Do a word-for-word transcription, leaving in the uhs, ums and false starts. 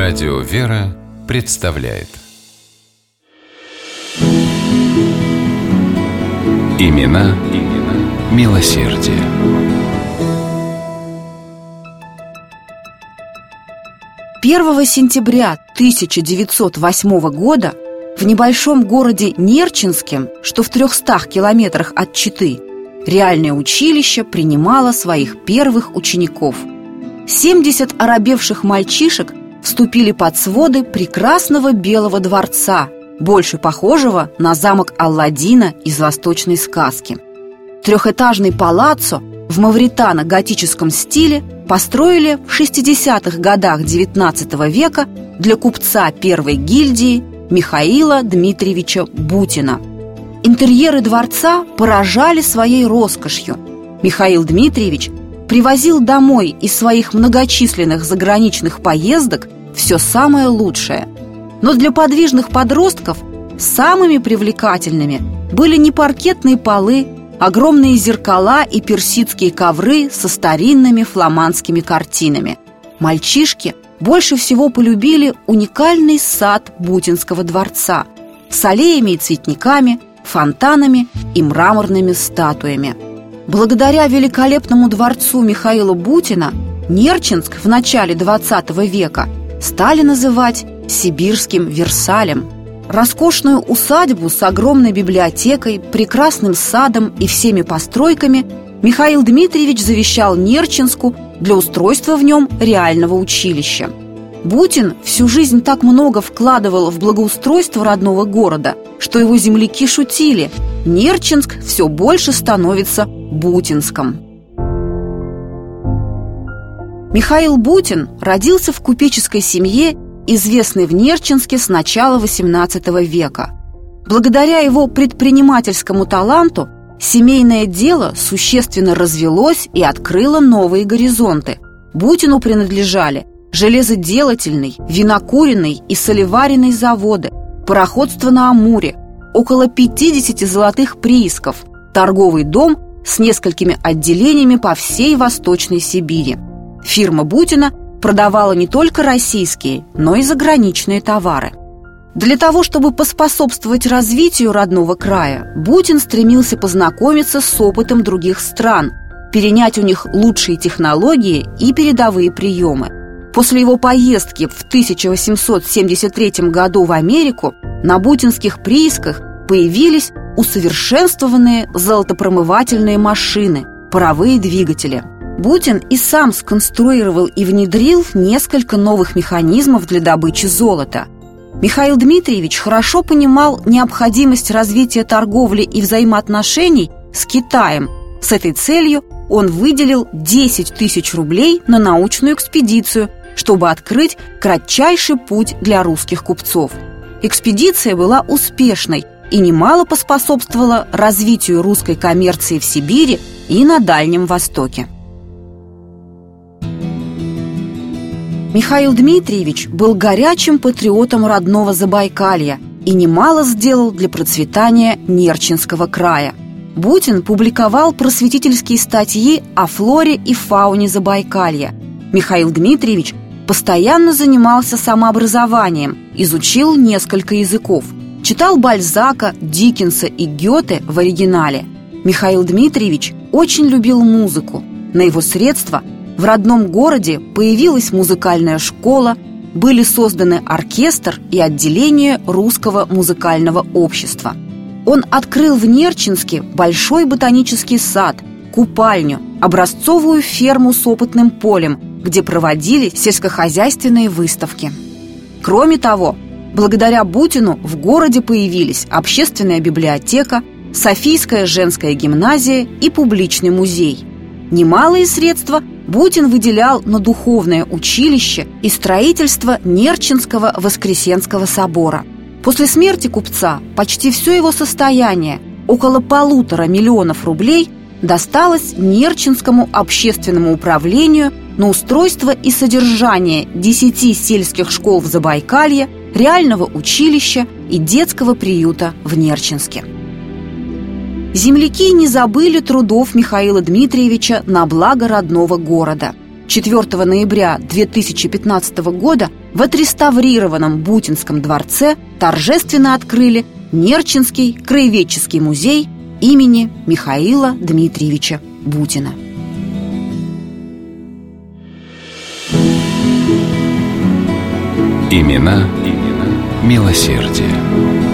Радио «Вера» представляет Имена, имена милосердия. первого сентября тысяча девятьсот восьмого года в небольшом городе Нерчинске, что в трехстах километрах от Читы, реальное училище принимало своих первых учеников. семьдесят оробевших мальчишек вступили под своды прекрасного Белого дворца, больше похожего на замок Алладина из восточной сказки. Трехэтажный палаццо в мавритано-готическом стиле построили в шестидесятых годах девятнадцатого века для купца первой гильдии Михаила Дмитриевича Бутина. Интерьеры дворца поражали своей роскошью. Михаил Дмитриевич привозил домой из своих многочисленных заграничных поездок все самое лучшее. Но для подвижных подростков самыми привлекательными были не паркетные полы, огромные зеркала и персидские ковры со старинными фламандскими картинами. Мальчишки больше всего полюбили уникальный сад Бутинского дворца с аллеями и цветниками, фонтанами и мраморными статуями. Благодаря великолепному дворцу Михаила Бутина Нерчинск в начале двадцатого века стали называть «Сибирским Версалем». Роскошную усадьбу с огромной библиотекой, прекрасным садом и всеми постройками Михаил Дмитриевич завещал Нерчинску для устройства в нем реального училища. Бутин всю жизнь так много вкладывал в благоустройство родного города, что его земляки шутили: Нерчинск все больше становится Бутинском. Михаил Бутин родился в купеческой семье, известной в Нерчинске с начала восемнадцатого века. Благодаря его предпринимательскому таланту семейное дело существенно развелось и открыло новые горизонты. Бутину принадлежали железоделательный, винокуренный и солеваренный заводы, пароходство на Амуре, около пятидесяти золотых приисков, торговый дом с несколькими отделениями по всей Восточной Сибири. Фирма Бутина продавала не только российские, но и заграничные товары. Для того, чтобы поспособствовать развитию родного края, Бутин стремился познакомиться с опытом других стран, перенять у них лучшие технологии и передовые приемы. После его поездки в тысяча восемьсот семьдесят третьем году в Америку на бутинских приисках появились усовершенствованные золотопромывательные машины, паровые двигатели. Бутин и сам сконструировал и внедрил несколько новых механизмов для добычи золота. Михаил Дмитриевич хорошо понимал необходимость развития торговли и взаимоотношений с Китаем. С этой целью он выделил десять тысяч рублей на научную экспедицию, чтобы открыть кратчайший путь для русских купцов. Экспедиция была успешной и немало поспособствовала развитию русской коммерции в Сибири и на Дальнем Востоке. Михаил Дмитриевич был горячим патриотом родного Забайкалья и немало сделал для процветания Нерчинского края. Бутин публиковал просветительские статьи о флоре и фауне Забайкалья. Михаил Дмитриевич постоянно занимался самообразованием, изучил несколько языков, читал Бальзака, Диккенса и Гёте в оригинале. Михаил Дмитриевич очень любил музыку. На его средства в родном городе появилась музыкальная школа, были созданы оркестр и отделение Русского музыкального общества. Он открыл в Нерчинске большой ботанический сад, купальню, образцовую ферму с опытным полем, где проводили сельскохозяйственные выставки. Кроме того, благодаря Бутину в городе появились общественная библиотека, Софийская женская гимназия и публичный музей. Немалые средства Бутин выделял на духовное училище и строительство Нерчинского Воскресенского собора. После смерти купца почти все его состояние, около полутора миллионов рублей, досталось Нерчинскому общественному управлению на устройство и содержание десяти сельских школ в Забайкалье, реального училища и детского приюта в Нерчинске. Земляки не забыли трудов Михаила Дмитриевича на благо родного города. четвёртого ноября две тысячи пятнадцатого года в отреставрированном Бутинском дворце торжественно открыли Нерчинский краеведческий музей имени Михаила Дмитриевича Бутина. Имена, имена милосердия.